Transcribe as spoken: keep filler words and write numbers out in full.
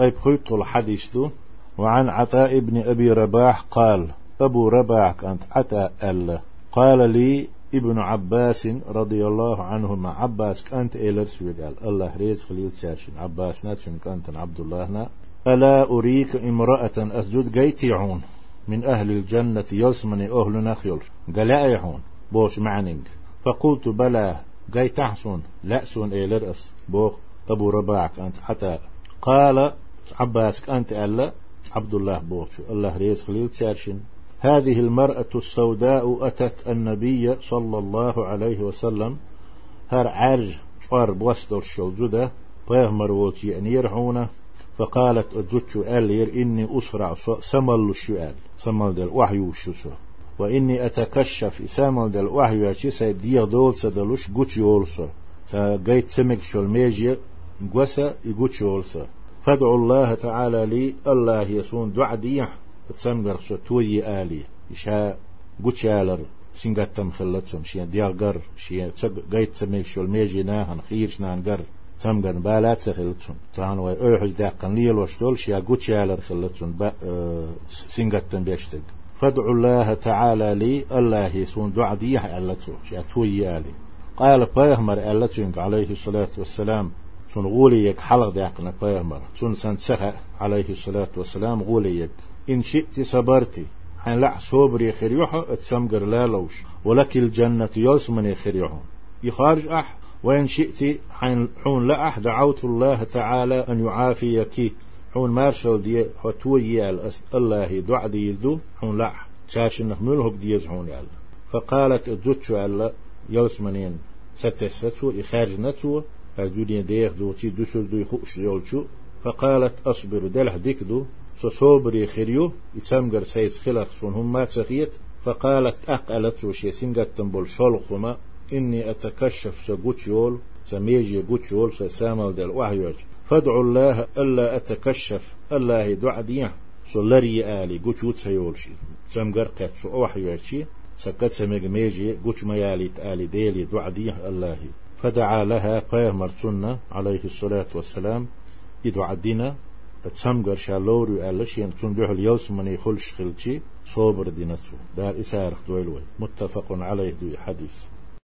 طيب خيط الحديث دو. وعن عطاء بن أبي رباح قال أبو رباح أنت عطاء الله قال لي ابن عباس رضي الله عنهما عباس كانت إيلرس قال الله ريز خليل شاشن عباس ناتشن كانت عبد الله نا ألا أريك امرأة أسجد جيتيعون من أهل الجنة يلسمني أهل نخيل قال يعون بوش معنينك فقلت بلا جيت أحسن لأسون إيلرس بوخ أبو رباح أنت حتى قال عباس كانت ألا عبد الله بوش الله ريز خليل شاشن هذه المرأة السوداء أتت النبي صلى الله عليه وسلم هر عرج قرب وسط الشوزدة فيهمر ووتي يعني يرحونه فقالت أجدت ألير إني أسرع سمل الشؤال سمل دل وحي وشسو وإني أتكشف سمل دل وحي وشسو دي دول سدلوش قوتي يولسو ساقيت سمك شو الميجي قوسا يقوتي يولسو فادعو الله تعالى لي الله يسون دعا ديح تسمجر سو توي آلي إشاء قوتشالر سنغتم خلتهم شيا ديالقر شيا قيت سميك شو الميجي ناهن خيرش نانقر سمجر بالات خلتهم تهان وي اوحج داقن ليل وشتول شيا قوتشالر خلتهم با اه سنغتم بيشتق فادعو الله تعالى لي الله يسون دعا ديح ألتو شيا توي آلي قال بيهمر ألتو عليه الصلاة والسلام سن غوليك حلق داقنا بيهمر سن سنسخة عليه الصلاة والسلام غوليك إن شئت صبرتي حين لع صبري خريوحه اتسمجر لا لوش ولك الجنة يسمني خريوحه يخارج أح وإن شئت حين حون لأح دعوت الله تعالى أن يعافيك حون مارشل دي حتوي الله دعا دي يلدو حون لأح شاش نخملهك ديز حون يال فقالت الزوتشو ألا يسمنين ستستو يخارج نتو الدنيا ديخ دوتي دوسر دو يخوش يولشو فقالت أصبر دلح ديكدو صوبري خريو يتسمجر سيد خلق سون هم ما تسخيت فقالت أقلت وشي سنجت تنبول شلخما إني أتكشف سقوتشول سميجي قوتشول سسامل دل وحيوش فادعو الله ألا أتكشف الله دعا ديه سولري آلي قوتشوت سيولشي سمجر قد سو وحيوشي سكت سمج ميجي قوتش ميالي آلي ديلي دعا ديه الله فدعا لها فيهمر سنة عليه الصلاة والسلام يدعا دينا تسمجر شالوري ألش ينتون بيح اليوس من يخلش خلشي صوبر دينتو دار إسارخ دويلوي متفق عليه دوي حديث